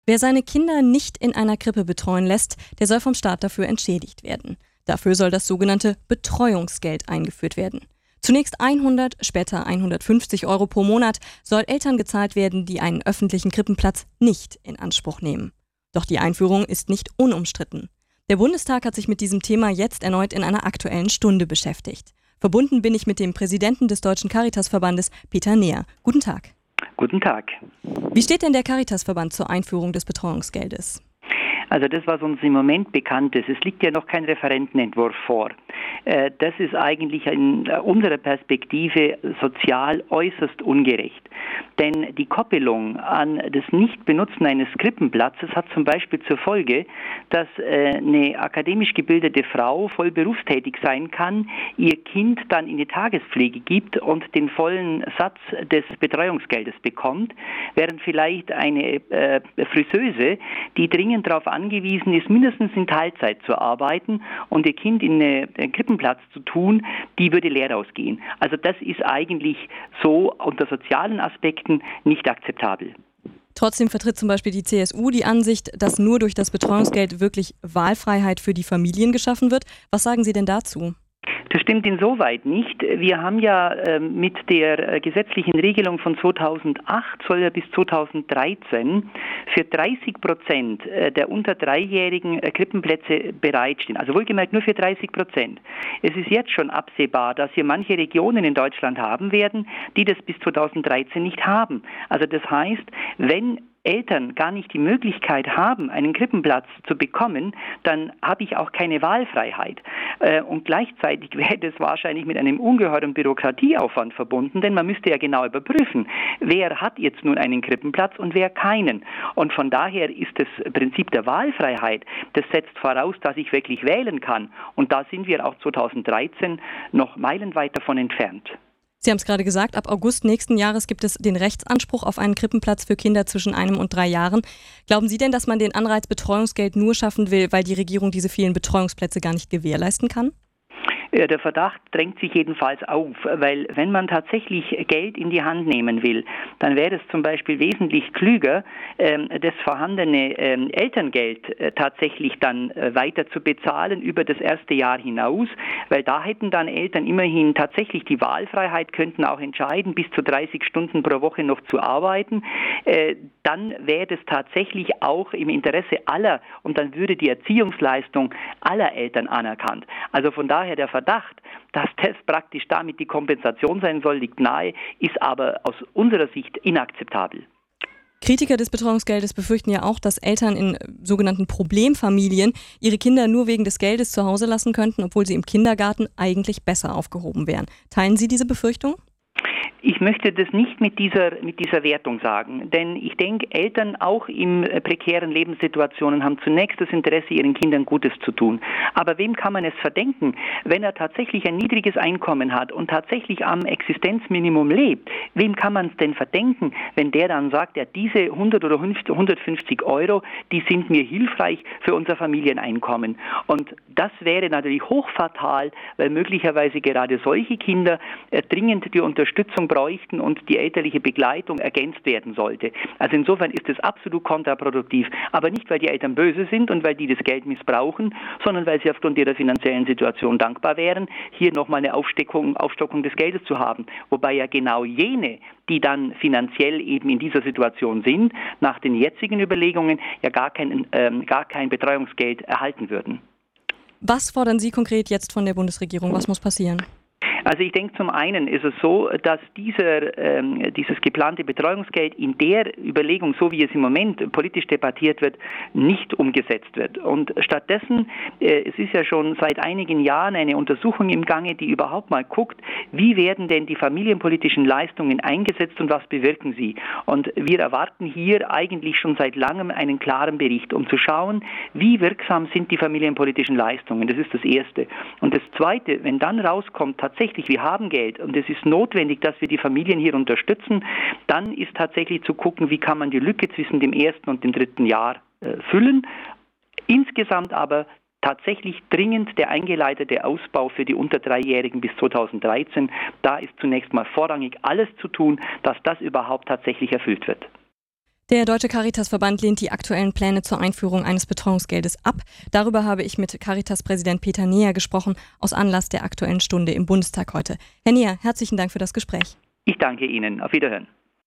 Wer seine Kinder nicht in einer Krippe betreuen lässt, der soll vom Staat dafür entschädigt werden. Dafür soll das sogenannte Betreuungsgeld eingeführt werden. Zunächst 100, später 150 Euro pro Monat soll Eltern gezahlt werden, die einen öffentlichen Krippenplatz nicht in Anspruch nehmen. Doch die Einführung ist nicht unumstritten. Der Bundestag hat sich mit diesem Thema jetzt erneut in einer Aktuellen Stunde beschäftigt. Verbunden bin ich mit dem Präsidenten des Deutschen Caritasverbandes, Peter Neher. Guten Tag. Guten Tag. Wie steht denn der Caritasverband zur Einführung des Betreuungsgeldes? Also das, was uns im Moment bekannt ist, es liegt ja noch kein Referentenentwurf vor. Das ist eigentlich in unserer Perspektive sozial äußerst ungerecht. Denn die Koppelung an das Nichtbenutzen eines Krippenplatzes hat zum Beispiel zur Folge, dass eine akademisch gebildete Frau voll berufstätig sein kann, ihr Kind dann in die Tagespflege gibt und den vollen Satz des Betreuungsgeldes bekommt, während vielleicht eine Friseuse, die dringend darauf angewiesen ist, mindestens in Teilzeit zu arbeiten und ihr Kind in einen Krippenplatz zu tun, die würde leer ausgehen. Also das ist eigentlich so unter sozialen Aspekten nicht akzeptabel. Trotzdem vertritt zum Beispiel die CSU die Ansicht, dass nur durch das Betreuungsgeld wirklich Wahlfreiheit für die Familien geschaffen wird. Was sagen Sie denn dazu? Das stimmt insoweit nicht. Wir haben ja mit der gesetzlichen Regelung von 2008 soll ja bis 2013 für 30% der unter 3-jährigen Krippenplätze bereitstehen. Also wohlgemerkt nur für 30%. Es ist jetzt schon absehbar, dass wir manche Regionen in Deutschland haben werden, die das bis 2013 nicht haben. Also das heißt, wenn Eltern gar nicht die Möglichkeit haben, einen Krippenplatz zu bekommen, dann habe ich auch keine Wahlfreiheit. Und gleichzeitig wäre das wahrscheinlich mit einem ungeheuren Bürokratieaufwand verbunden, denn man müsste ja genau überprüfen, wer hat jetzt nun einen Krippenplatz und wer keinen. Und von daher ist das Prinzip der Wahlfreiheit, das setzt voraus, dass ich wirklich wählen kann. Und da sind wir auch 2013 noch meilenweit davon entfernt. Sie haben es gerade gesagt, ab August nächsten Jahres gibt es den Rechtsanspruch auf einen Krippenplatz für Kinder zwischen 1 und 3 Jahren. Glauben Sie denn, dass man den Anreiz Betreuungsgeld nur schaffen will, weil die Regierung diese vielen Betreuungsplätze gar nicht gewährleisten kann? Der Verdacht drängt sich jedenfalls auf, weil wenn man tatsächlich Geld in die Hand nehmen will, dann wäre es zum Beispiel wesentlich klüger, das vorhandene Elterngeld tatsächlich dann weiter zu bezahlen über das erste Jahr hinaus, weil da hätten dann Eltern immerhin tatsächlich die Wahlfreiheit, könnten auch entscheiden, bis zu 30 Stunden pro Woche noch zu arbeiten. Dann wäre das tatsächlich auch im Interesse aller und dann würde die Erziehungsleistung aller Eltern anerkannt. Also von daher der Verdacht, dass das praktisch damit die Kompensation sein soll, liegt nahe, ist aber aus unserer Sicht inakzeptabel. Kritiker des Betreuungsgeldes befürchten ja auch, dass Eltern in sogenannten Problemfamilien ihre Kinder nur wegen des Geldes zu Hause lassen könnten, obwohl sie im Kindergarten eigentlich besser aufgehoben wären. Teilen Sie diese Befürchtung? Ich möchte das nicht mit dieser Wertung sagen, denn ich denke, Eltern auch in prekären Lebenssituationen haben zunächst das Interesse, ihren Kindern Gutes zu tun. Aber wem kann man es verdenken, wenn er tatsächlich ein niedriges Einkommen hat und tatsächlich am Existenzminimum lebt? Wem kann man es denn verdenken, wenn der dann sagt, ja, diese 100 oder 150 Euro, die sind mir hilfreich für unser Familieneinkommen? Und das wäre natürlich hochfatal, weil möglicherweise gerade solche Kinder dringend die Unterstützung bräuchten und die elterliche Begleitung ergänzt werden sollte. Also insofern ist es absolut kontraproduktiv. Aber nicht, weil die Eltern böse sind und weil die das Geld missbrauchen, sondern weil sie aufgrund ihrer finanziellen Situation dankbar wären, hier nochmal eine Aufstockung des Geldes zu haben. Wobei ja genau jene, die dann finanziell eben in dieser Situation sind, nach den jetzigen Überlegungen ja gar kein Betreuungsgeld erhalten würden. Was fordern Sie konkret jetzt von der Bundesregierung? Was muss passieren? Also ich denke, zum einen ist es so, dass dieses geplante Betreuungsgeld in der Überlegung, so wie es im Moment politisch debattiert wird, nicht umgesetzt wird. Und stattdessen, es ist ja schon seit einigen Jahren eine Untersuchung im Gange, die überhaupt mal guckt, wie werden denn die familienpolitischen Leistungen eingesetzt und was bewirken sie. Und wir erwarten hier eigentlich schon seit langem einen klaren Bericht, um zu schauen, wie wirksam sind die familienpolitischen Leistungen. Das ist das Erste. Und das Zweite, wenn dann rauskommt, tatsächlich, wir haben Geld und es ist notwendig, dass wir die Familien hier unterstützen, dann ist tatsächlich zu gucken, wie kann man die Lücke zwischen dem ersten und dem dritten Jahr füllen. Insgesamt aber tatsächlich dringend der eingeleitete Ausbau für die unter 3-Jährigen bis 2013. Da ist zunächst mal vorrangig alles zu tun, dass das überhaupt tatsächlich erfüllt wird. Der Deutsche Caritasverband lehnt die aktuellen Pläne zur Einführung eines Betreuungsgeldes ab. Darüber habe ich mit Caritas-Präsident Peter Neher gesprochen, aus Anlass der Aktuellen Stunde im Bundestag heute. Herr Neher, herzlichen Dank für das Gespräch. Ich danke Ihnen. Auf Wiederhören.